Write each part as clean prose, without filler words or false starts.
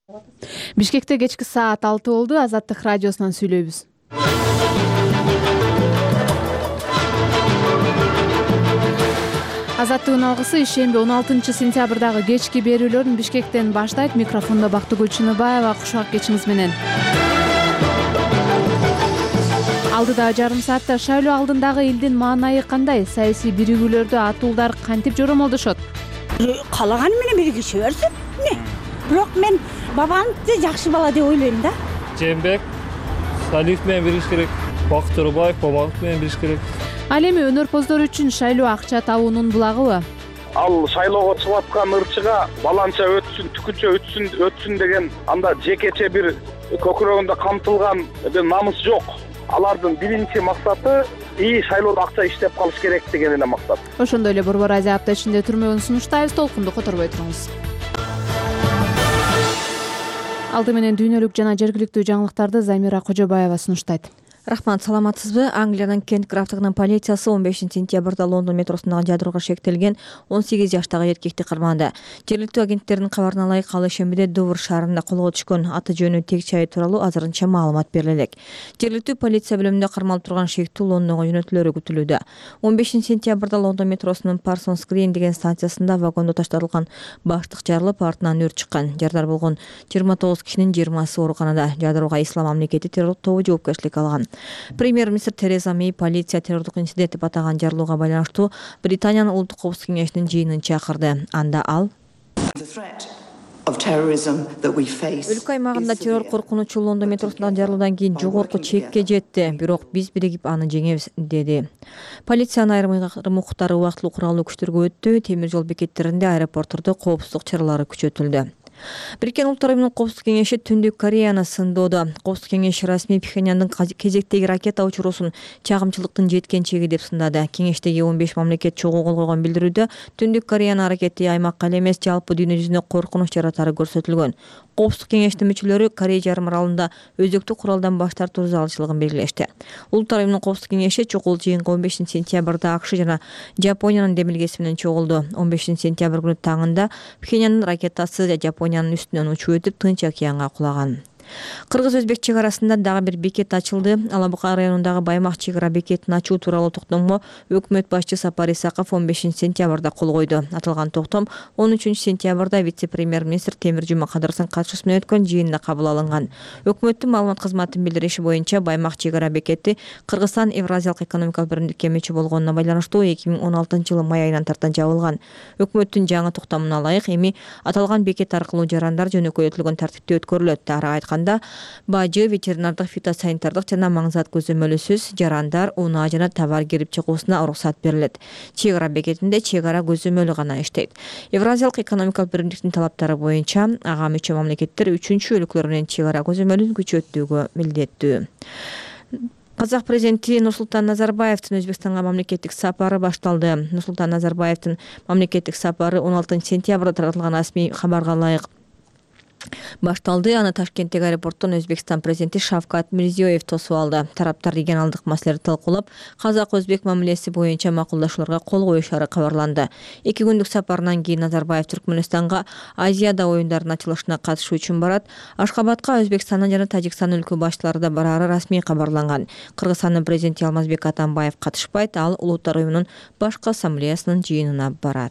Бишкекте кечки саат 6 болду. Азаттык радиосунан сүйлөйбүз. Азаттыгын алгысы ишемби 16 сентябрдагы кечки берүүлөрүн Бишкектен баштайт. Микрофондо Бактыгүл Чыныбаева. Кушак кечиңиз менен. Алдыда жарым саатта шайлоо алдындагы элдин маанайы кандай? Саясий биригүүлөрдө атуулдар кантип жоромолдошот? Калаган менен биригише берсин. Бирок мен бабамды жакшы бала деп ойлойм да. Жээнбек Салиев менен бириш керек, Бакыт Төрөбаев Бабаков менен бириш керек. Ал эми өнөрпоздор үчүн шайлоо акча табуунун булагыбы? Ал шайлоого чыгып аткан ырчыга баланча өтсүн, түкүнчө өтсүн деген анда жекече бир көкүрөгүндө камтылган бир намыс жок. Алардын биринчи максаты шайлоодо акча иштеп калыш керек деген эле максат. Ошондой эле Борбор Азия апта ичинде түрмөгүн сунуштайбыз. Толкунду которбой туруңуз. Алды менен дүйнөлүк жана жергиликтүү жаңылыктарды Замира Кожобаева сунуштайт. Рахмат, саламатсызбы? Англиянын Кент графтыгынын полициясы 15 сентябрда Лондон метросундагы жадырууга шектелген 18 жаштагы эркекти карманды. Жергиликтүү агенттердин кабарына ылайык ал ишембиде Дувр шаарында колго түшкөн. Аты жөнү тек чайы тууралуу азырынча маалымат бериле элек. Жергиликтүү полиция бөлүмүндө кармалып турган шектүү Лондонго жөнөтүлөрү күтүлүүдө. 15 сентябрда Лондон метросунун Parsons Green деген станциясында вагондо ташталган баштык жарылып, артынан өрт чыккан. Жардар болгон 29 кишинин 20сы ооруканада. Жадырууга Ислам мамлекети террорлук тобу жоопкерчилик алган. Премьер-министр Тереза Мэй полиция террорлук инцидент деп атаган жарылууга байланыштуу Британиянын улуттук коопсуздук кеңешинин жыйынын чакырды. Анда ал өлкө аймагында террор коркунучу Лондон метросундагы жарылуудан кийин жогорку чекке жетти, бирок биз биригип аны жеңебиз, деди. Полициянын айрым укуктары убактылуу куралуу күчтөргө өттү. Темир жол бекеттеринде, аэропорттордо коопсуздук чаралары күчөтүлдү. Бириккен Улуттар уюмунун коопсуздук кеңеши Түндүк Кореяны сындоодо. Коопсуздук кеңеши расмий Пхеньяндын кезектеги ракета учуруусун чагымчылыктын жеткен чеги деп сындады. Кеңештеги 15 мамлекет чогуу кол койгон билдирүүдө Түндүк Кореянын аракети аймакка эле эмес, жалпы дүйнө жүзүнө коркунуч жаратары көрсөтүлгөн. Коопсуздук кеңештин мүчөлөрү Корея жарым аралында өзөктүк куралдан баш тартуу зарылчылыгын белгилешти. Улуттар уюмунун коопсуздук кеңеши чогул жыйынга 15 сентябрда АКШ жана Жапониянын демилгеси менен чогулду. 15 сентябрь күнү таңында Пхеньяндын ракетасы Жапониянын үстүнөн учуп өтүп Тынч океанга кулаган. Кыргыз-Өзбек чек арасында дагы бир бекет ачылды. Алабуга районундагы Баймак чек ара бекетин ачуу тууралуу токтомго өкмөт башчы Сапар Исаков 15 сентябрда кол койду. Аталган токтом 13 сентябрда вице-премьер-министр Темир Жумакадыровдун катышуусу менен өткөн жыйында кабыл алынган. Өкмөттүн маалымат кызматынын билдириши боюнча Баймак чек ара бекети Кыргызстан Евразиялык экономикалык биримдикке мүчө болгонуна байланыштуу 2016 жылы май айынан тарта жабылган. Өкмөттүн жаңы токтомуна ылайык эми аталган бекет аркылуу жарандар жөнөкөйтүлгөн тартипте өткөрүлөт. Ары айтканда, бажы, ветеринардык, фитосанитардык жана маңзат көзөмөлүсүз жарандар, унаа жана товар кирип чыгуусуна уруксат берилет. Чек ара бекетинде чек ара көзөмөлү гана иштейт. Евразиялык экономикалык биримдиктин талаптары боюнча ага мүчө мамлекеттер үчүнчү өлкөлөр менен чек ара көзөмөлүн күчөтүүгө милдеттүү. Казак президенти Нурсултан Назарбаевдин Өзбекстанга мамлекеттик сапары башталды. Нурсултан Назарбаевдин мамлекеттик сапары 16 сентябрда таратылган расмий кабарга ылайык башталды. Аны Ташкенттеги аэропорттон Өзбекстан президенти Шавкат Мирзиёев тосуп алды. Тараптар регионалдык маселелерди талкуулап, казак-өзбек мамилеси боюнча макулдашууларга кол коюшары кабарланды. 2 күндүк сапарынан кийин Назарбаев Түркмөнстанга Азияда оюндарынын ачылышына катышуу үчүн барат. Ашкабадка Өзбекстандын жана Тажикстандын өлкө башчылары да барары расмий кабарланган. Кыргызстандын президенти Алмазбек Атамбаев катышпайт, ал Улуттар уюмунун башкы ассамблеясынын жыйынына барат.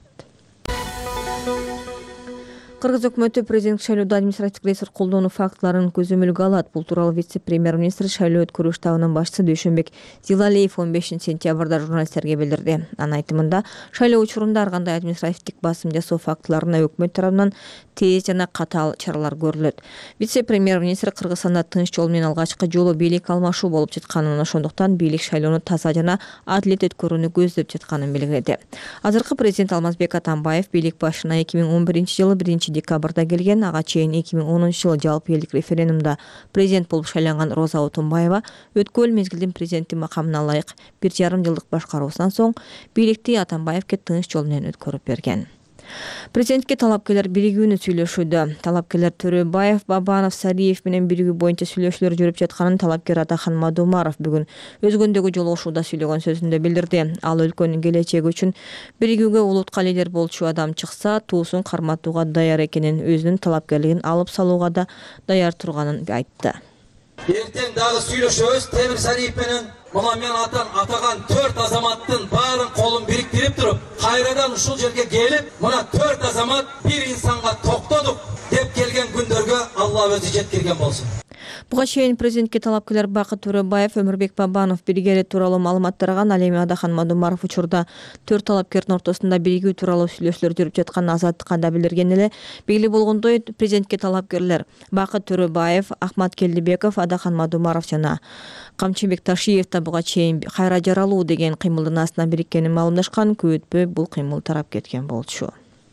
Кыргыз өкмөтү президенттик шайлоодо административдик ресурс колдонуу фактыларын көзөмөлгө алат. Бул тууралуу вице-премьер-министр шайлоо өткөрүү штабынын башчысы Дүйшөнбек Зилалиев 15 сентябрда журналисттерге билдирди. Анын айтымында, шайлоо учурунда ар кандай административдик басым жасоо фактыларына өкмөт тарабынан тез жана катаал чаралар көрүлөт. Вице-премьер-министр Кыргызстанда тынч жол менен алгачкы жолу бийлик алмашуу болуп жатканын, ошондуктан бийлик шайлоону таза жана адилет өткөрүүнү көздөп жатканын белгиледи. Азыркы президент Алмазбек Атамбаев бийлик башына 2011 жылы 1 декабрда келген, ага чейин 2010 жылы жалпы элдик референдумда президент болуп шайланган Роза Отунбаева өткөн мезгилдин президенти макамына ылайык 1,5 жылдык башкаруусунан соң бийликти Атамбаевге тынч жол менен өткөрүп берген. Президентке талапкерлер биригүүнү сүйлөшүүдө. Талапкерлер Төрөбаев, Бабанов, Сариев менен биригүү боюнча сүйлөшүүлөр жүрүп жатканын талапкер Атахан Мадумаров бүгүн өзгөндөгү жолугушууда сүйлөгөн сөзүндө билдирди. Ал өлкөнүн келечеги үчүн биригүүгө улутка лидер болчу адам чыкса, туусун карматууга даяр экенин, өзүнүн талапкерлигин алып салууга да даяр турганын айтты. Эртең дагы сүйлөшөбүз. Темир Сариев менен мына мен атаган 4 азаматтын баарын колун бириктирип туруп, кайрадан ушул жерге келип, мына 4 азамат бир инсанга токтодук деп келген күндөргө Алла өзү жеткирген болсун. Буга чейин президентке талапкерлер Бакыт Төрөбаев, Өмүрбек Бабанов биригери тууралуу маалымат тараган. Ал эми Атахан Мадумаров учурда 4 талапкердин ортосунда биригүү тууралуу сүйлөшүүлөр жүрүп жатканын Азаттыкка да билдирген эле. Белгилүү болгондой, президентке талапкерлер Бакыт Төрөбаев, Ахмат Келдибеков, Атахан Мадумаров жана Камчыбек Ташиев да буга чейин кайра жаралуу деген кыймылдын астына бириккенин маалымдашкан. Көп өтпөй бул кыймыл тарап кеткен болчу.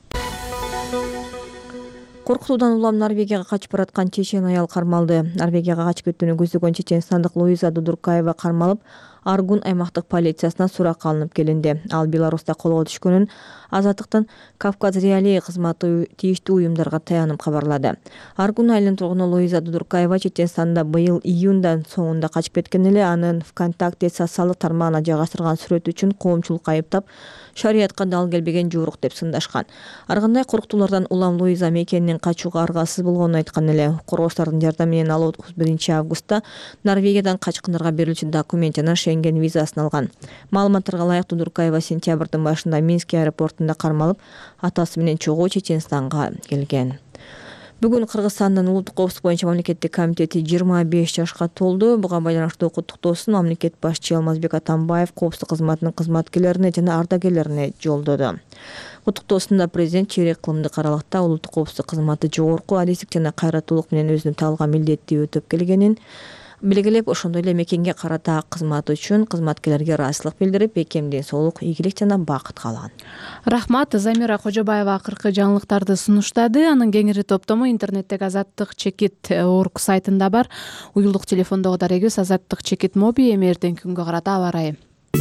Коркутуудан улам Норвегияга качып бараткан чечен аял кармалды. Норвегияга качып кетүүнү көздөгөн чеченстандык Луиза Дудуркаева кармалып, Аргун аймактык полициясына суракка алынып келинди. Ал Беларуста колго түшкөнүн Азаттыктын Кавказ Реалии кызматы тийиштүү уюмдарга таянып кабарлады. Аргун айылынын тургуну Луиза Дудуркаева Чеченстанда быйыл июндан соңунда качып кеткен эле. Анын ВКонтакте социалдык тармагына жайгаштырган сүрөтү үчүн коомчулукка айыптап, шариятка дал келбеген жуурук деп сындашкан. Ар кандай коркутуулардан улам Луиза мекенинин качууга аргасыз болгонун айткан эле. Коргоочтардын жардамы менен ал 31 августта Норвегиядан качкындарга берилчү документ жана Шенген визасын алган. Маалыматтарга ылайык Дудуркаева сентябрдын башында Минск аэропортунда кармалып, атасы менен чогуу Чеченстанга келген. Бүгүн Кыргызстандын улуттук коопсуздук боюнча мамлекеттик комитети 25 жашка толду. Буга байланыштуу куттуктоосун мамлекет башчы Алмазбек Атамбаев коопсуздук кызматынын кызматкерлерине жана ардагерлерине жолдоду. Куттуктоосунда президент чейрек кылымдык аралыкта улуттук коопсуздук кызматы жогорку адистик жана кайраттуулук менен өзүнүн талган милдетти өтөп келгенин белгилеп, ошондой эле мекенге карата кызматы үчүн кызматкерлерге ыраазычылык билдирип, бекем соолук, ийгилик жана бакыт каалаган. Рахмат. Замира Кожобаева акыркы жаңылыктарды сунуштады. Анын кеңири топтому интернеттеги Азаттык чекит орг сайтында бар. Уюлдук телефондогу дарегибиз Азаттык чекит моби. Эми эртеңки күнгө карата аба ырайы.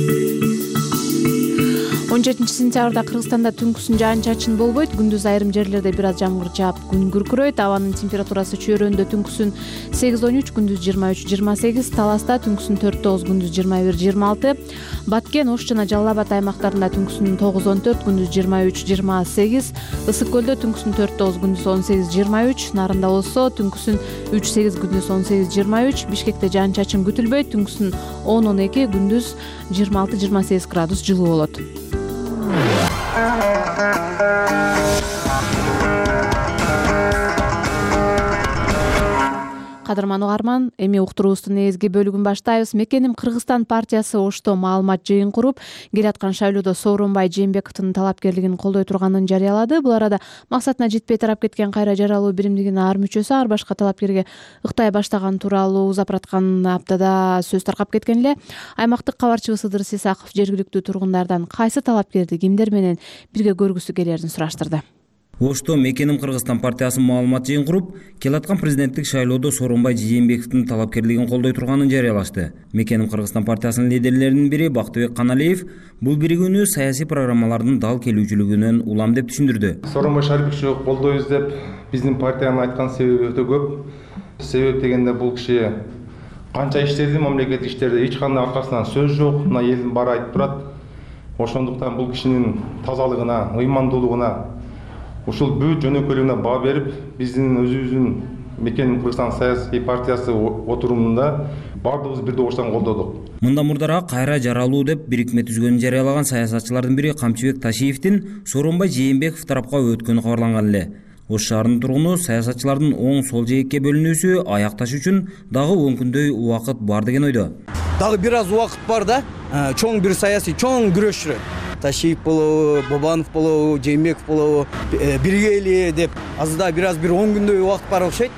17 сентябрда Кыргызстанда түнкүсүн жаан-чачын болбойт. Күндүз айрым жерлерде бир аз жамгыр жаап, күн күркүрөйт. Абанын температурасы чөйрөндө түнкүсүн 8-13, күндүз 23-28, Таласта түнкүсүн 4-9, күндүз 21-26, Баткен, Ош жана Жалал Абад аймактарында түнкүсүн 9-14, күндүз 23-28, Ысык көлдө түнкүсүн 4-9, күндүз 18-23, Нарында болсо түнкүсүн 3-8, күндүз 18-23, Бишкекте жаан-чачын күтүлбөйт. Түнкүсүн 10-12, күндүз 26-28 градус жылуу болот. Кадырман угарман, эми уктуруубуздун негизги бөлүгүн баштайбыз. Мекеним Кыргызстан партиясы Ошто маалымат жыйын куруп, келаткан шайлоодо Сооронбай Жээнбековдун талапкерлигин колдой турганын жарыялады. Бул арада максатына жетпей тарап кеткен кайра жаралуу биримдигинин ар мүчөсү ар башка талапкерге ыктай баштаган тууралуу узапыраткан аптада сөз таркап кеткен эле. Аймактык кабарчыбыз Ыдыр Сисаков жергиликтүү тургундардан кайсы талапкерди кимдер менен бирге көргүсү келерин сураштырды. Ошто Мекеним Кыргызстан партиясы маалымат жыйын куруп, келаткан президенттик шайлоодо Сооронбай Жээнбековдун талапкерлигин колдой турганын жарыялашты. Мекеним Кыргызстан партиясынын лидерлеринин бири Бактыбек Каналиев бул биригүүнү саясий программалардын дал келүүчүлүгүнөн улам деп түшүндүрдү. Сооронбай Шариповичу колдойбуз деп биздин партиянын айткан себеби өтө көп. Себеп дегенде бул киши канча иштерди, мамлекеттик иштерде эч кандай аркасынан сөз жок, мына элдин баары айтып турат. Ошондуктан бул кишинин тазалыгына, ыймандуулугуна, ушул бүт жөнөкөйлүгүнө баа берип, биздин өзүбүздүн Мекеним Кыргызстан саясий партиясы отурумунда баардыгыбыз бир добуштан колдодук. Мындан мурдараак кайра жаралуу деп бирикме түзгөнүн жарыялаган саясатчылардын бири Камчыбек Ташиевдин Сооронбай Жээнбеков тарапка өткөнү кабарланган эле. Ош шаарынын тургуну саясатчылардын оң сол жээкке бөлүнүүсү аякташ үчүн дагы 10 күндөй убакыт бар деген ойдо. Дагы бир аз убакыт бар да, чоң бир саясий, чоң күрөш жүрөт. Ташиев болобу, Бабанов болобу, Жээнбеков болобу, биргейли деп азда бир аз бир 10 күндөй убакыт бар окшойт.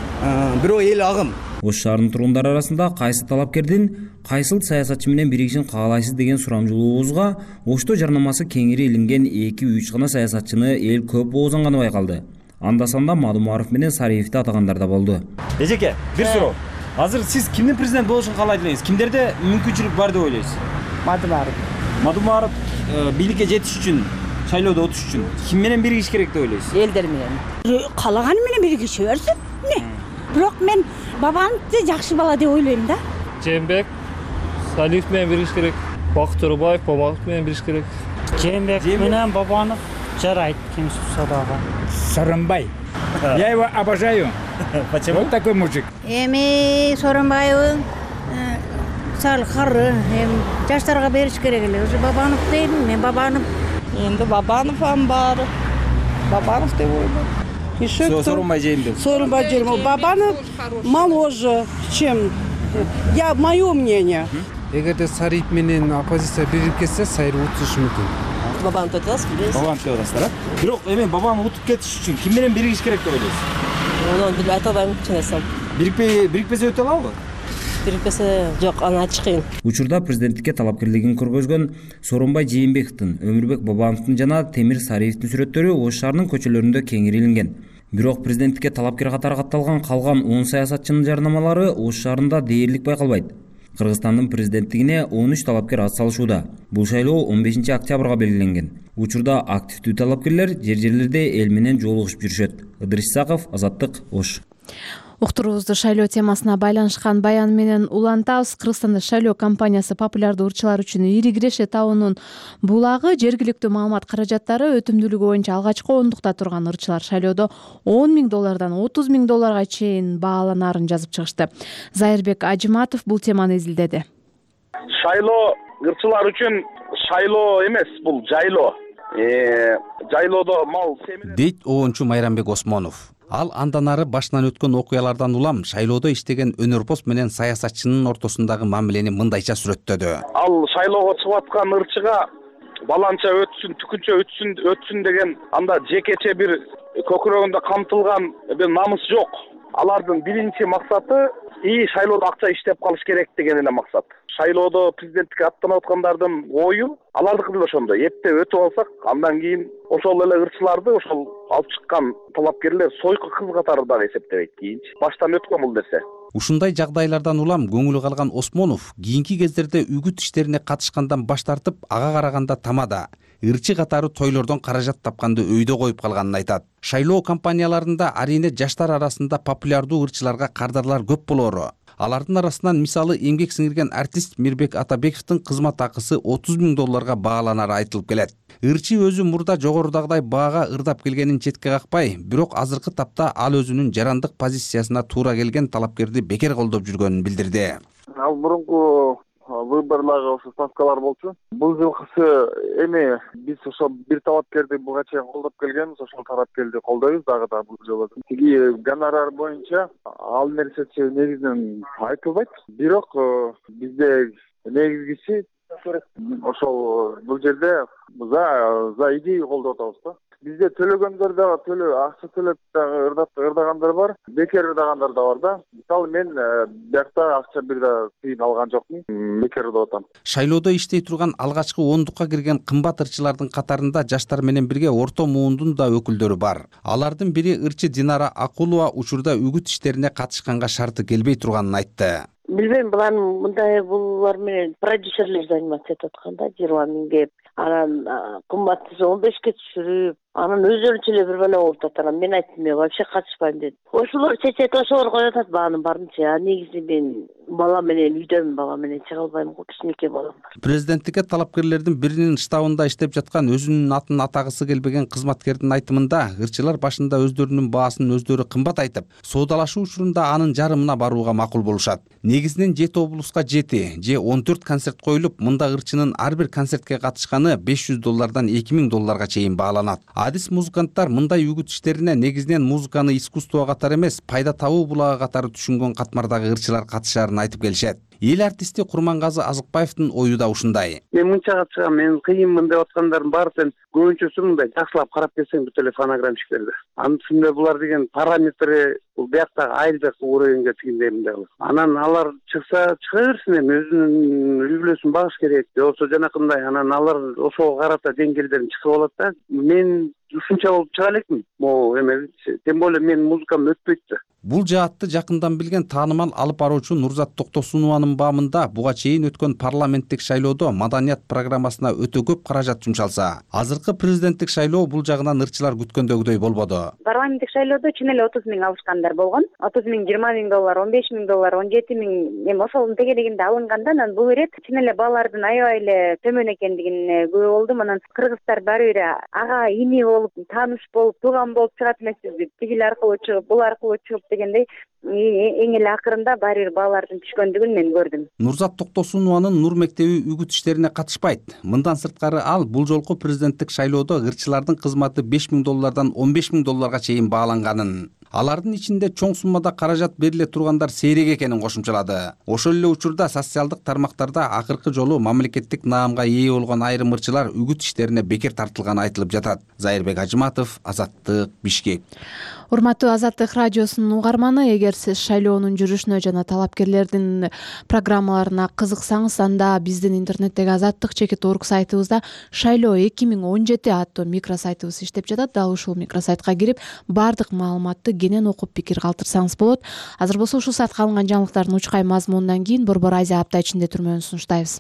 Бирок эл агым. Ош шаарынын тургундары арасында кайсы талапкердин кайсыл саясатчы менен биригишин каалайсыз деген сурамжылообузга Ошто жарнамасы кеңири илинген 2-3 гана саясатчыны эл көп оозанганы байкалды. Анда-санда Мадумаров менен Сариевди атагандар да болду. Эжеке, бир суроо. Азыр сиз кимдин президент болушун каалайт элеңиз? Кимдерде мүмкүнчүлүк бар деп ойлойсуз? Мадумаров. Мадумаров бийликке жетиш үчүн шайлоодо отуш үчүн ким менен биригиш керек деп ойлойсуз? Элдер менен. Каалаганы менен биригише берсин. Эмне? Бирок мен бабамды жакшы бала деп ойлойм да. Жээнбек Салиев менен биригиш керек. Бакыт Төрөбаев Бобанов менен биригиш керек. Жээнбек менен Бобанов жарайт, ким сурсадагы. Сооронбай. Я его обожаю. Почему? Вот такой мужик. Эми Сооронбаевдын сал кары, жаштарга бериш керек эле. Уже Бабанов дейм, мен Бабанов. Енді Бабанов бар. Бабанов деп ойлойм. Еще кто? Сооронбай Жээнбек. Сооронбай Жээнбек. Бабанов моложе, чем мое мнение. Эгерде Сарip менен оппозиция биригип кетсе, Сайыр утушу мүмкүн. Бабанов деп атасыз? Бабанов деп атасыздар, а? Бирок эми Бабанов утуп кетиш үчүн ким менен биригиш керек деп ойлойсуз? Onu bilip ayta albayм, чынайсам. Бирикпесе өтө алабы? Бирикпесе жок, аны ачык кыйын. Учурда президенттикке талапкерлигин көргөзгөн Сооронбай Жээнбековдун, Өмүрбек Бабановдун жана Темир Сариевдин сүрөттөрү Ош шаарынын көчөлөрүндө кеңири илинген. Бирок президенттикке талапкер катары катталган калган 10 саясатчынын жарнамалары Ош шаарында дээрлик байкалбайт. Кыргызстандын президенттигине 13 талапкер ат салышууда. Бул шайлоо 15 октябрга белгиленген. Учурда активдүү талапкерлер жер-жерлерде эл менен жолугушуп жүрүшөт. Ыдырыс Исаков, Азаттык, Ош. Уктуруубузду шайлоо темасына байланышкан баян менен улантабыз. Кыргызстанда шайлоо кампаниясы популярдуу ырчылар үчүн Ири Киреше таунунун булагы жергиликтүү маалымат каражаттары өтүмдүүлүгү боюнча алгачкы ондукта турган ырчылар шайлоодо $10,000 $30,000 чейин бааланарын жазып чыгышты. Зайырбек Ажыматов бул теманы изилдеди. Шайлоо ырчылар үчүн шайлоо эмес, бул жайлоо. Жайлоодо мал семине дейт оончу Майрамбек Осмонов. Ал андан ары башынан өткөн окуялардан улам шайлоодо иштеген өнөрпоз менен саясатчынын ортосундагы мамилени мындайча сүрөттөдү. Ал шайлоого чыгып аткан ырчыга баланча өтсүн, түкүнчө өтсүн деген анда жекече бир көкүрөгүндө камтылган бир намыс жок. Алардын биринчи максаты шайлоодо акча иштеп калыш керек деген эле максат. Шайлоодо президенттикке аттанып аткандардын ою алардыкы деле ошондой. Эптеп өтүп алсак, андан кийин ошол эле ырчыларды ошол алып чыккан талапкерлер сойку кыз катары дагы эсептебейт кийинчи. Баштан өткөн бул нерсе. Ушундай жагдайлардан улам көңүлү калган Осмонов кийинки кездерде үгүт иштерине катышкандан баш тартып, ага караганда тамада, ырчы катары тойлордон каражат тапканды өйдө коюп калганын айтат. Шайлоо кампанияларында арийне жаштар арасында популярдуу ырчыларга кардарлар көп болору. Алардын арасынан мисалы эмгек сиңирген артист Мирбек Атабековдун кызмат акысы $30,000 бааланары айтылып келет. Ырчы өзү мурда жогорудагыдай баага ырдап келгенин четке какпай, бирок азыркы тапта ал өзүнүн жарандык позициясына туура келген талапкерди бекер колдоп жүргөнүн билдирди. Ал мурунку выборларга ошо ставкалар болчу. Бул жылкысы эми биз ошо бир талапкерди буга чейин колдоп келгенбиз, ошол талапкерди колдойбуз дагы бул жолу. Тиги гонорар боюнча ал нерсечи негизинен айтылбайт. Бирок бизде негизгиси ошол бул жерде за идея колдоп атабыз да. Бизде төлөгөндөр дагы акча төлөп дагы ырдагандар бар, бекер ырдагандар да бар да. Мисалы мен биякта акча бир да тыйын алган жокмун, бекер ырдап атам. Шайлоодо иштей турган алгачкы ондукка кирген кымбат ырчылардын катарында жаштар менен бирге орто муундун да өкүлдөрү бар. Алардын бири ырчы Динара Акулова учурда үгүт иштерине катышканга шарты келбей турганын айтты. Билбейм, булар менен продюсерлер заниматься этип атканда 20 000 кеп, анан кымбатты 15 түшүрүп, анан өзүнчө эле бир бала болуп атат. Мен айттым, мен вообще катышпайм дедим. Ошолор чечет, ошолор коюп атат, баанын баарынчы. Негизи мен бала менен үйдөмүн, бала менен чыга албайм, кичинекей балам бар. Президенттикке талапкерлердин биринин штабында иштеп жаткан өзүнүн атын атагысы келбеген кызматкердин айтымында, ырчылар башында өздөрүнүн баасын өздөрү кымбат айтып, соодалашуу учурунда анын жарымына барууга макул болушат. Негизинен 7 облуска 7 же 14 концерт коюлуп, мында ырчынын ар бир концертке катышканы $500 $2,000 чейин бааланат. Адис музыканттар мындай үгүт иштерине негизинен музыканы искусство катары эмес, пайда табуу булагы катары түшүнгөн катмардагы ырчылар катышаарын айтып келишет. Эл артисти Курмангазы Азыкбаевдин ою да ушундай. Мен мынчага чыгам, мен кыйынмын деп аткандардын баарын көбүнчөсү мындай жакшылап карап келсең бүт эле фонограммщиктерде. Анын үстүндө булар деген параметри бул бияктагы айылдык уровеньге тийгендей мындай. Анан алар чыкса чыга берсин, эми өзүнүн үй бүлөсүн багыш керек. Же болбосо жанакындай анан алар ошого карата деңгээлдерин чыгып алат да. Мен ушунча болуп чыга элекмин. Могу эме, тем более мен музыкам өтпөйт да. Бул жаатты жакындан билген таанымал алып баруучу Нурзат Токтосунованын баамында буга чейин өткөн парламенттик шайлоодо маданият программасына өтө көп каражат жумшалса, азыркы президенттик шайлоо бул жагынан ырчылар күткөндөгүдөй болбоду. Парламенттик шайлоодо чын эле 30 миң алышкандар болгон. 30 миң, 20 миң доллар, 15 миң доллар, 17 миң эми ошонун тегелегинде алынганда, анан бул ирет чын эле балалардын аябай эле төмөн экендигине күбө болдум. Анан кыргыздар баары бир ага ини болуп, тааныш болуп, тууган болуп чыгат эмеспизби? Тигил аркылуу чыгып, бул аркылуу чыгып дегендей эң эле акырында баары бир балалардын түшкөндүгүн мен көрдүм. Нурзат Токтосунованын Нур мектеби үгүт иштерине катышпайт. Мындан сырткары ал бул жолку президенттик шайлоодо ырчылардын кызматы 5 миң доллардан 15 миң долларга чейин бааланганын, алардын ичинде чоң суммада каражат бериле тургандар сейрек экенин кошумчалады. Ошол эле учурда социалдык тармактарда акыркы жолу мамлекеттик наамга ээ болгон айрым ырчылар үгүт иштерине бекер тартылганы айтылып жатат. Зайырбек Ажыматов, Азаттык, Бишкек. Урматтуу Азаттык радиосунун угарманы, эгер сиз шайлоонун жүрүшүнө жана талапкерлердин программаларына кызыксаңыз, анда биздин интернеттеги Азаттык.org сайтыбызда шайлоо 2017 аттуу микросайтыбыз иштеп жатат. Дал ушул микросайтка кирип, бардык маалыматты кенен окуп пикир калтырсаңыз болот. Азыр болсо ушул саатка алынган жаңылыктардын учкай мазмунунан кийин Борбор Азия апта ичинде түрмөнүн сунуштайбыз.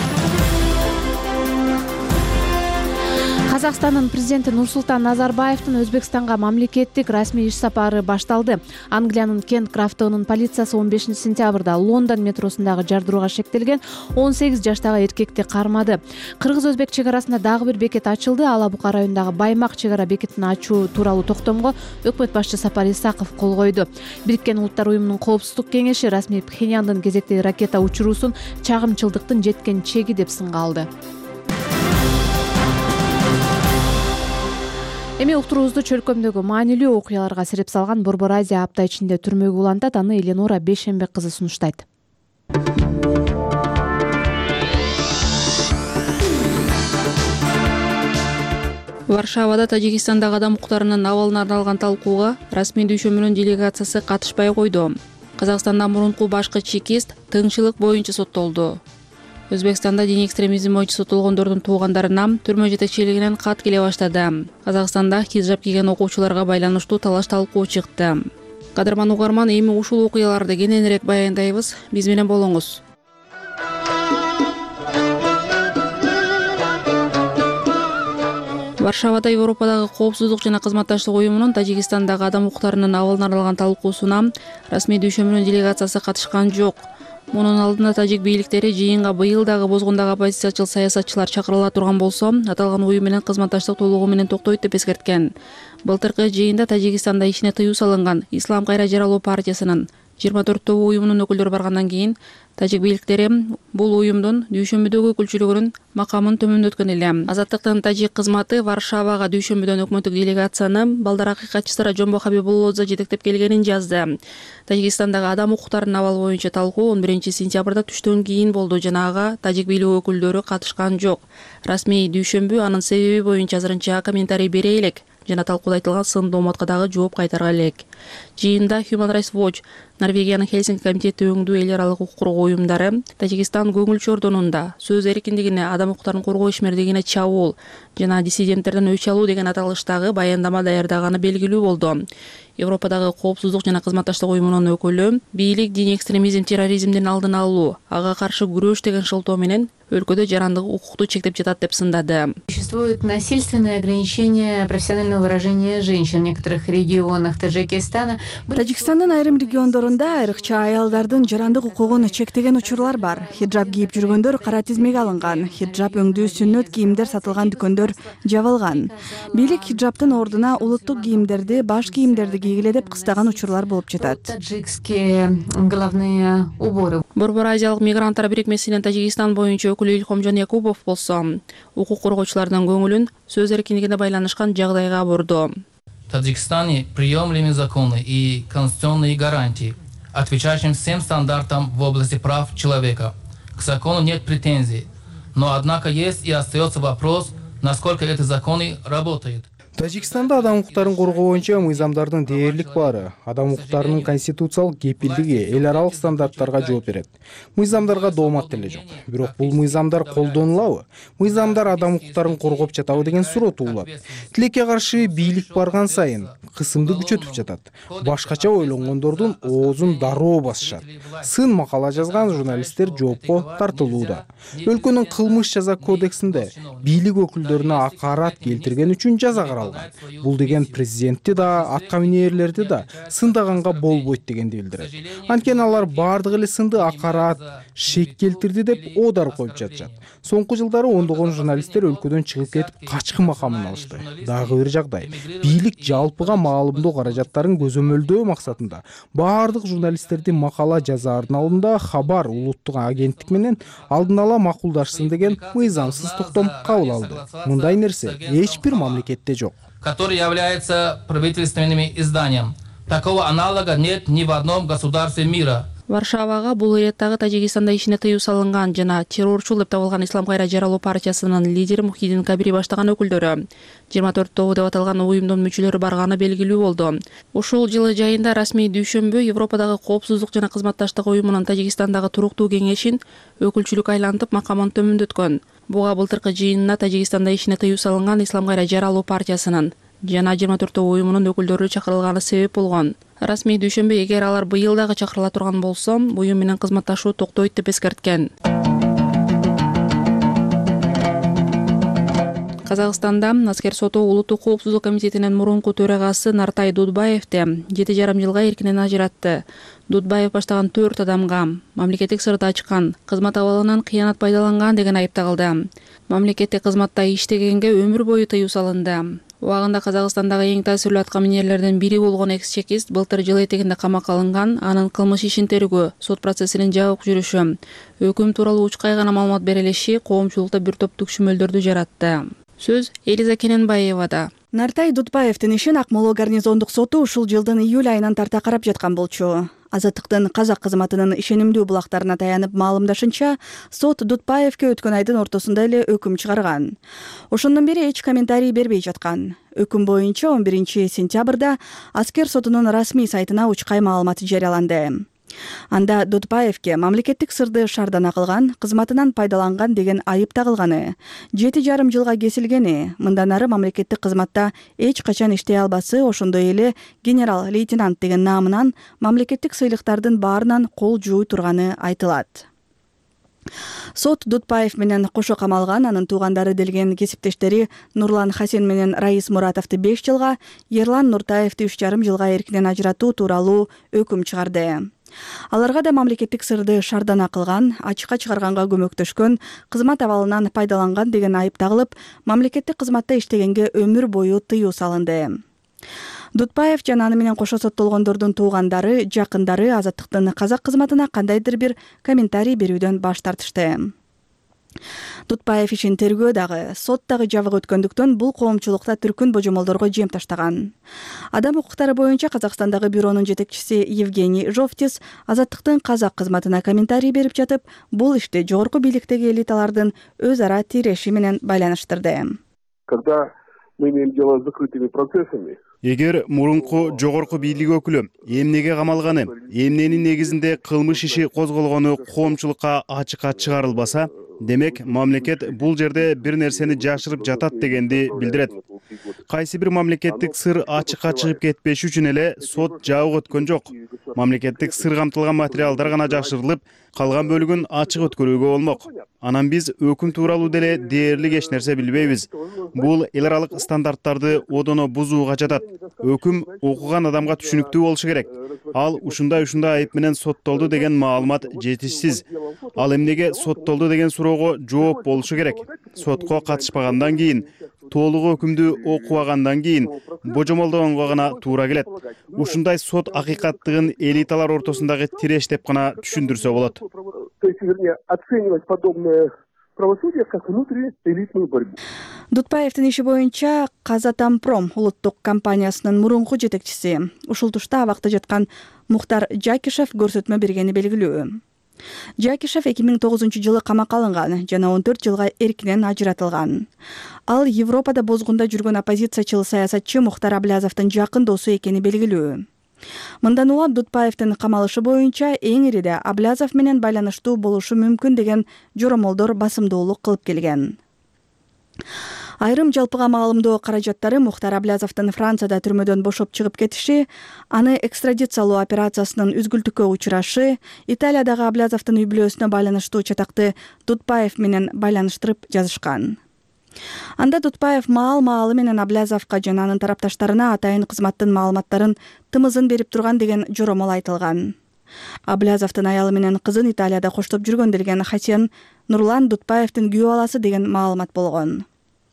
Казакстандын президенти Нурсултан Назарбаевдин Өзбекстанга мамлекеттик расмий иш сапары башталды. Англиянын Кент крафтоонун полициясы 15 сентябрда Лондон метросундагы жардырууга шектелген 18 жаштагы эркекти кармады. Кыргыз-өзбек чек арасында дагы бир бекет ачылды. Алабука районундагы Баймак чек ара бекетин ачуу тууралуу токтомго өкмөт башчы Сапар Исаков кол койду. Бириккен Улуттар уюмунун коопсуздук кеңеши расмий Пхеньяндын кезектеги ракета учуруусун чагымчылдыктын жеткен чеги деп сынга алды. Эми уктуруубузду чөлкөмдөгү маанилүү окуяларга сирип салган Борбор Азия апта ичинде түрмөгө улантат. Аны Эленора Бейшенбек кызы сунуштайт. Варшавада Тажикстандагы адам укуктарынын абалына арналган талкууга расмий дүйшөмүнүн делегациясы катышпай койду. Казакстандын мурунку башкы чекист тыңчылык боюнча соттолду. Өзбекстанда диний экстремизм боюнча соттолгондордун туугандарына түрмө жетекчилигинен кат келе баштады. Казакстанда хиджаб кийген окуучуларга байланыштуу талаш талкуу чыкты. Кадырман угарман, эми ушул окуяларды кененирээк баяндайбыз. Биз менен болуңуз. Варшавада Европадагы коопсуздук жана кызматташтык уюмунун Тажикстандагы адам укуктарынын абалына арналган талкуусуна расмий дүйшөмүнүн делегациясы катышкан жок. Мунун алдында тажик бийликтери жыйынга быйыл дагы бозгундагы оппозициячыл саясатчылар чакырыла турган болсо, аталган уюм менен кызматташтык толугу менен токтойт деп эскерткен. Былтыркы жыйында Тажикстанда ишине тыюу салынган Ислам кайра жаралуу партиясынын 24 уюмунун өкүлдөрү баргандан кийин тажик бийликтери бул уюмдун дүйшөмбүдөгү өкүлчүлүгүнүн макамын төмөндөткөн эле. Азаттыктын тажик кызматы Варшавага дүйшөмбүдөн өкмөттүк делегацияны балдар акыйкатчысы Жомбо Хабибуллодзе жетектеп келгенин жазды. Тажикстандагы адам укуктарынын абалы боюнча талкуу 11 сентябрда түштөн кийин болду жана ага тажик бийлиги өкүлдөрү катышкан жок. Расмий дүйшөмбү анын себеби боюнча азырынча комментарий бере элек жана талкууда айтылган сын дооматка дагы жооп кайтарга элек. Жыйында Human Rights Watch, Норвегиянын Хельсинки комитети өңдүү эл аралык укук коргоо уюмдары Тажикстан көңүл чордонунда сөз эркиндигине, адам укуктарын коргоо ишмердигине чабуул жана диссиденттерден өч алуу деген аталыштагы баяндама даярдаганы белгилүү болду. Европадагы коопсуздук жана кызматташтык уюмунун өкүлү бийлик диний экстремизм, терроризмдин алдын алуу, ага каршы күрөш деген шылтоо менен өлкөдө жарандык укукту чектеп жатат деп сындады. Существует насильственное ограничение профессионального выражения женщин в некоторых регионах Таджикистана. Тажикстандын айрым региондорунда айрыкча аялдардын жарандык укугун чектеген учурлар бар. Хиджаб кийип жүргөндөр кара тизмеге алынган. Хиджаб өңдүү сүннөт кийимдер сатылган дүкөндөр жабылган. Бийлик хиджабтын ордуна улуттук кийимдерди, баш кийимдерди кийгиле деп кыстаган учурлар болуп жатат. Таджикские головные уборы. Борбор Азиялык мигранттар бирикмесинин Тажикстан боюнча өкүлү Илхомжон Якубов болсо, укук коргоочулардын көңүлүн сөз эркиндигине байланышкан жагдайга бурду. В Таджикистане приемлемы законы и конституционные гарантии, отвечающим всем стандартам в области прав человека. К закону нет претензий, но однако есть и остается вопрос, насколько эти законы работают. Тажикстанда адам укуктарын коргоо боюнча мыйзамдардын дээрлик баары, адам укуктарынын конституциялык кепилдиги эл аралык стандарттарга жооп берет. Мыйзамдарга доомат деле жок. Бирок бул мыйзамдар колдонулабы? Мыйзамдар адам укуктарын коргоп жатабы деген суроо туулат. Тилекке каршы бийлик барган сайын кысымды күчөтүп жатат. Башкача ойлонгондордун оозун дароо басышат. Сын макала жазган журналисттер жоопко тартылууда. Өлкөнүн кылмыш жаза кодексинде бийлик өкүлдөрүнө акарат келтирген үчүн жаза каралган. Бул деген президентти да, атка минээрлерди да сындаганга болбойт дегенди билдирет. Анткени алар бардыгы эле сынды акарат, шек келтирди деп одар коюп жатышат. Соңку жылдары ондогон журналисттер өлкөдөн чыгып кетип качкын макамын алышты. Дагы бир жагдай, бийлик жалпыга маалымдоо каражаттарын көзөмөлдөө максатында бардык журналисттердин макала жазаардын алдында Хабар улуттук агенттик менен алдын ала макулдашсын деген мыйзамсыз токтом кабыл алды. Мындай нерсе эч бир мамлекетте жок. Который является правительственным изданием. Такого аналога нет ни в одном государстве мира. Варшавага бул иреттагы Тажикстанда ишине тыюу салынган жана террорчул деп табылган Ислам кайра жаралуу партиясынын лидери Мухиддин Кабири баштаган өкүлдөрү 24 тобу деп аталган уюмдун мүчөлөрү барганы белгилүү болду. Ушул жылы жайында расмий дүйшөмбү Европадагы коопсуздук жана кызматташтык уюмунун Тажикстандагы туруктуу кеңешин өкүлчүлүк айлантып макамын төмөндөткөн. Буга былтыркы жыйынына Тажикстанда ишине тыюу салынган Ислам кайра жаралуу партиясынын жана 24 уюмунун өкүлдөрү чакырылганы себеп болгон. Расмий дүйшөмбү эгер алар быйыл дагы чакырыла турган болсо, уюм менен кызматташуу токтойт деп эскерткен. Казакстанда Аскер соту улуттук коопсуздук комитетинин мурунку төрагасы Нартай Дудбаевди 7,5 жылга эркинен ажыратты. Дудбаев баштаган 4 адамга мамлекеттик сырды ачкан, кызмат абалынан кыянат пайдаланган деген айып тагылды. Мамлекеттик кызматта иштегенге өмүр бою тыюу салынды. Убагында Казакстандагы эң таасирлүү атка минерлерден бири болгон экс-чекист былтыр жыл этегинде камакка алынган, анын кылмыш ишин тергөө, сот процессинин жабык жүрүшү, өкүм тууралуу учкай гана маалымат берилиши коомчулукта бир топ түкшүмөлдөрдү жаратты. Сөз Элиза Кененбаевада. Нартай Дудбаевдин ишин Акмола гарнизондук соту ушул жылдын июль айынан тарта карап жаткан болчу. Азаттыктын казак кызматынын ишенимдүү булактарына таянып маалымдашынча, сот Дудбаевге өткөн айдын ортосунда эле өкүм чыгарган. Ошондон бери эч комментарий бербей жаткан. Өкүм боюнча 11 сентябрда Аскер сотунун расмий сайтына учкай маалымат жарыяланды. Анда Дудбаевге мамлекеттик сырды шардана кылган, кызматынан пайдаланган деген айып тагылганы, 7,5 жылга кесилгени, мындан ары мамлекеттик кызматта эч качан иштей албасы, ошондой эле генерал-лейтенант деген наамынан мамлекеттик сыйлыктардын баарынан кол жууй турганы айтылат. Сот Дудбаев менен кошо камалган, анын туугандары делген кесиптештери Нурлан Хасен менен Раис Муратовду 5 жылга, Ерлан Нуртаевди 3,5 жылга эркинен ажыратуу тууралуу өкүм чыгарды. Аларга да мамлекеттик сырды шардана кылган, ачыкка чыгарганга көмөктөшкөн, кызмат абалынан пайдаланган деген айып тагылып, мамлекеттик кызматта иштегенге өмүр бою тыюу салынды. Дудбаев жана аны менен кошо соттолгондордун туугандары, жакындары азаттыктын казак кызматына кандайдыр бир комментарий берүүдөн баш тартышты. Дудбаев ишин тергөө дагы, сот дагы жабык өткөндүктөн бул коомчулукта түркүн божомолдорго жем таштаган. Адам укуктары боюнча Казакстандагы бюронун жетекчиси Евгений Жовтис азаттыктын казак кызматына комментарий берип жатып, бул ишти жогорку бийликтеги элиталардын өз ара тиреши менен байланыштырды. Когда мы имеем дело с закрытыми процессами, эгер мурунку жогорку бийлик өкүлү эмнеге камалганы, эмненин негизинде кылмыш иши козголгону коомчулукка ачыкка чыгарылбаса, демек мамлекет бул жерде бир нерсени жашырып жатат дегенди билдирет. Кайсы бир мамлекеттик сыр ачыкка чыгып кетпеш үчүн эле сот жабык өткөн жок. Мамлекеттик сыр камтылган материалдар гана жашырылып, калган бөлүгүн ачык өткөрүүгө болмок. Анан биз өкүм тууралуу деле дээрлик эч нерсе билбейбиз. Бул эл аралык стандарттарды одоно бузууга жатат. Өкүм окуган адамга түшүнүктүү болушу керек. Ал ушундай айып менен соттолду деген маалымат жетишсиз. Ал эмнеге соттолду деген суроого жооп болушу керек. Сотко катышпагандан кийин, толугу өкүмдү окубагандан кийин божомолдогонго гана туура келет. Ушундай сот акыйкаттыгын элиталар ортосундагы тиреш деп гана түшүндүрсө болот. То есть, вернее, оценивать подобное правосудие как внутриэлитную борьбу. Дудбаевдин иши боюнча Казатомпром улуттук компаниясынын мурунку жетекчиси ушул тушта абакта жаткан Мухтар Жакишев көрсөтмө бергени белгилүү. Жакишев 2009 жылы камакка алынган жана 14 жылга эркинен ажыратылган. Ал Европада бозгунда жүргөн оппозициячыл саясатчы Мухтар Аблязовдун жакын досу экени белгилүү. Мындан улам Дутбаевдин камалышы боюнча эң ириде Аблязов менен байланыштуу болушу мүмкүн деген жоромолдор басымдуулук кылып келген. Айрым жалпыга маалымдоо каражаттары Мухтар Аблязовдун Францияда түрмөдөн бошоп чыгып кетиши, аны экстрадициялоо операциясынын үзгүлтүккө учурашы, Италиядагы Аблязовдун үй-бүлөсүнө байланыштуу чатакты Дутбаев менен байланыштырып жазышкан. Анда Дутбаев маал-маалы менен Аблязовго жана анын тарапташтарына атайын кызматтын маалыматтарын тымызын берип турган деген жоромол айтылган. Аблязовдун аялы менен кызын Италияда коштоп жүргөн делген Хасен Нурлан Дутбаевдин күйөө баласы деген маалымат болгон.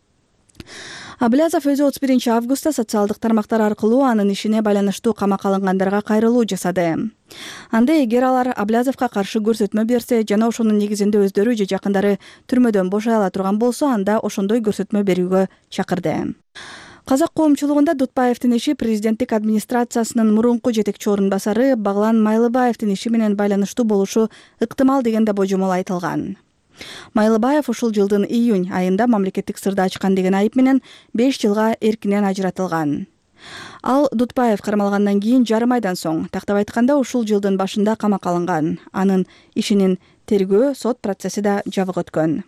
Аблязов өзү 31 августта социалдык тармактар аркылуу анын ишине байланыштуу камакка алынгандарга кайрылуу жасады. Анда эгер алар Аблязовго каршы көрсөтмө берсе жана ошонун негизинде өздөрү же жакындары түрмөдөн бошой ала турган болсо, анда ошондой көрсөтмө берүүгө чакырды. Казак коомчулугунда Дутбаевдин иши президенттик администрациясынын мурунку жетекчи орун басары Баглан Майлыбаевдин иши менен байланыштуу болушу ыктымал деген да божомол айтылган. Майлыбаев ушул жылдын июнь айында мамлекеттик сырды ачкан деген айып менен 5 жылга эркинен ажыратылган. Ал Дутбаев кармалгандан кийин жарым айдан соң, тактап айтканда ушул жылдын башында камакка алынган. Анын ишинин тергөө, сот процесси да жабык өткөн.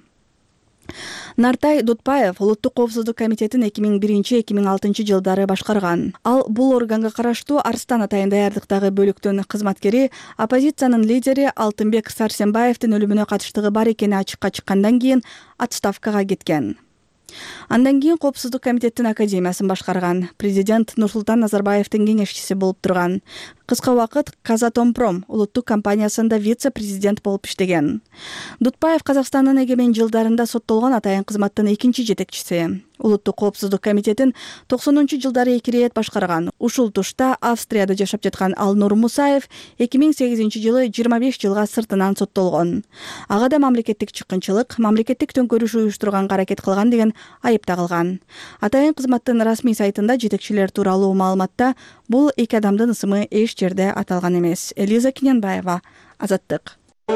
Нартай Дутбаев Улуттук коопсуздук комитетин 2001-2006 жылдары башкарган. Ал бул органга караштуу Арстан атайын даярдыктагы бөлүктүн кызматкери, оппозициянын лидери Алтынбек Сарсенбаевдин өлүмүнө катыштыгы бар экени ачыкка чыккандан кийин отставкага кеткен. Андан кийин Коопсуздук комитеттин академиясын башкарган, президент Нурсултан Назарбаевдин кеңешчиси болуп турган. Кыска убакыт Казатомпром улуттук компаниясында вице-президент болуп иштеген. Дутбаев Казакстандын эгемен жылдарында соттолгон атайын кызматтын экинчи жетекчиси. Улуттук коопсуздук комитетин 90-жылдары 2 рет башкарган. Ушул тушта Австрияда жашап жаткан Алнур Мусаев 2008-жылы 25 жылга сыртынан соттолгон. Ага да мамлекеттик чыккынчылык, мамлекеттик төңкөрүш уюштурганга аракет кылган деген айып тагылган. Атайын кызматтын расмий сайтында жетекчилер тууралуу маалыматта бул эки адамдын ысымы эч жерде аталган эмес. Элиза Киненбаева, Азаттык.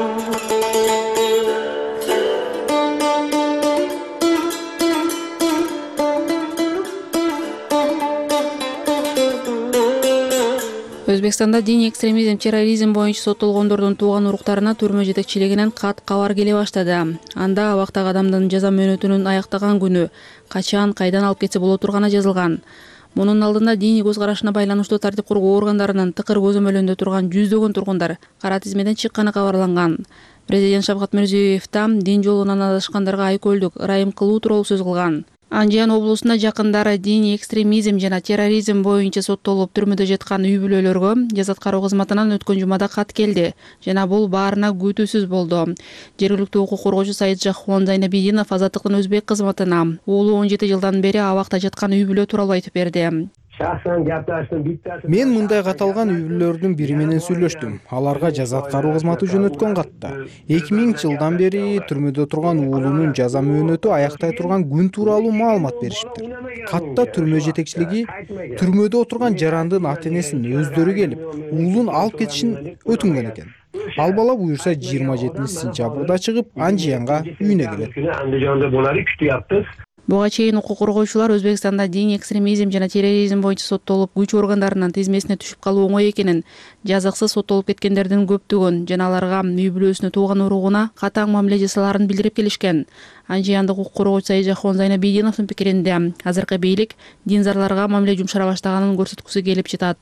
Өзбекстанда диний экстремизм, терроризм боюнча соттолгондордун тууган уруктарына түрмө жетекчилигинен кат кабар келе баштады. Анда абактагы адамдын жаза мөөнөтүнүн аяктаган күнү, качан, кайдан алып кетсе боло турганы жазылган. Мунун алдында диний көз карашына байланыштуу тартип коргоо органдарынын тыкыр көзөмөлүндө турган жүздөгөн тургундар кара тизмеден чыкканы кабарланган. Президент Шавкат Мирзиёев там дин жолунан адашкандарга айкөлдүк, ырайым кылуу тууралуу сөз кылган. Анжиян облусунда жакындары диний экстремизм жана терроризм боюнча соттолуп түрмөдө жаткан үй-бүлөлөргө жаза аткаруу кызматынан өткөн жумада кат келди жана бул баарына күтүүсүз болду. Жергиликтүү укук коргоочу Саиджаххон Зайнабидинов Азаттыктын өзбек кызматына уулу 17 жылдан бери абакта жаткан үй-бүлө тууралуу айтып берди. Мен мындай каталган үй-бүлөлөрдүн бири менен сүйлөштүм. Аларга жаза аткаруу кызматы жөнөткөн катта. 2000 жылдан бери түрмөдө турган уулунун жаза мөөнөтү аяктай турган күн тууралуу маалымат беришиптир. Катта түрмө жетекчилиги түрмөдө отурган жарандын ата-энесин өздөрү келип, уулун алып кетишин өтүнгөн экен. Ал бала буюрса 27 сентябрда чыгып, Анжиянга үйүнө келет. Буга чейин укук коргоочулар Өзбекстанда диний экстремизм жана терроризм боюнча соттолуп, күч органдарынын тизмесине түшүп калуу оңой экенин, жазыксыз соттолуп кеткендердин көптүгөн жана аларга үй-бүлөсүнө тууган уругуна катаң мамиле жасаларын билдирип келишкен. Анжияндык укук коргоочу Саиджаххон Зайнабидиновдун пикиринде, азыркы бийлик динзарларга мамиле жумшара баштаганын көрсөткүсү келип жатат.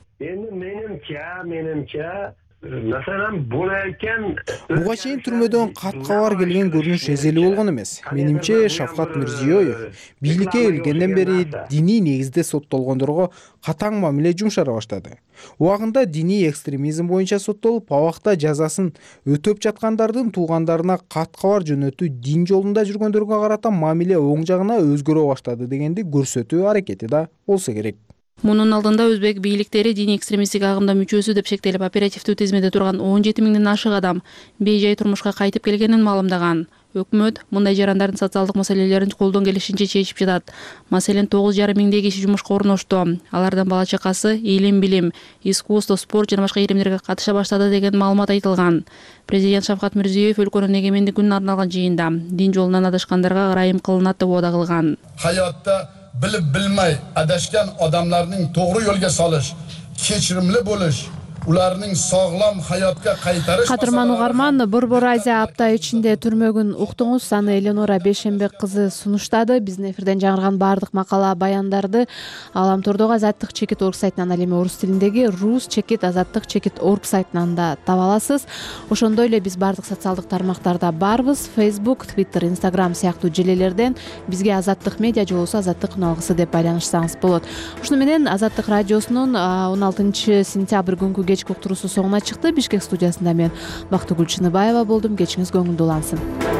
Буга чейин түрмөдөн кат кабар келген көрүнүш эзели болгон эмес. Менимче Шавкат Мирзиёев бийликке келгенден бери диний негизде соттолгондорго катаң мамиле жумшара баштады. Убагында диний экстремизм боюнча соттолуп, абакта жазасын өтөп жаткандардын туугандарына кат кабар жөнөтүү дин жолунда жүргөндөргө карата мамиле оң жагына өзгөрө баштады дегенди көрсөтүү аракети да болсо керек. Мунун алдында өзбек бийликтери диний экстремисттик агымда мүчөсү деп шектелип, оперативдүү тизмеде турган 17 миңден ашык адам бейжай турмушка кайтып келгенин маалымдаган. өкмөт мындай жарандардын социалдык маселелерин колдон келишинче чечип жатат. Маселен 9,5 миңдей киши жумушка орношту. Алардын бала чакасы илим, билим, искусство, спорт жана башка илимдерге катыша баштады деген маалымат айтылган. Президент Шавкат Мирзиёев өлкөнүн эгемендик күнүнө арналган жыйында дин жолунан адашкандарга ырайым кылынат деп убада кылган. Hayotda bilib bilmay adashgan odamlarning to'g'ri yo'lga solish, kechirimli bo'lish, ularning sog'lom hayotga qaytarish. Кадырман угарман, Борбор Азия апта ичинде түрмөгүн уктуңуз. Аны Эленора Бешенбек кызы сунуштады. Биздин эфирден жаңырган баардык макала баяндарды Аламтордогу Азаттык чекит орг сайтынан, ал эми орус тилиндеги Рус чекит Азаттык чекит орг сайтынан да таба аласыз. Ошондой эле биз баардык социалдык тармактарда барбыз. Facebook, Twitter, Instagram сыяктуу желелерден бизге Азаттык медиа же болбосо Азаттык үналгысы деп байланышсаңыз болот. Ушуну менен Азаттык радиосунун 16-сентябрь күнкү кечки уктуруусу соңуна чыкты. Бишкек студиясында мен Бактыгүл Чыныбаева болдум. Кечиңиз көңүлдүү улансын.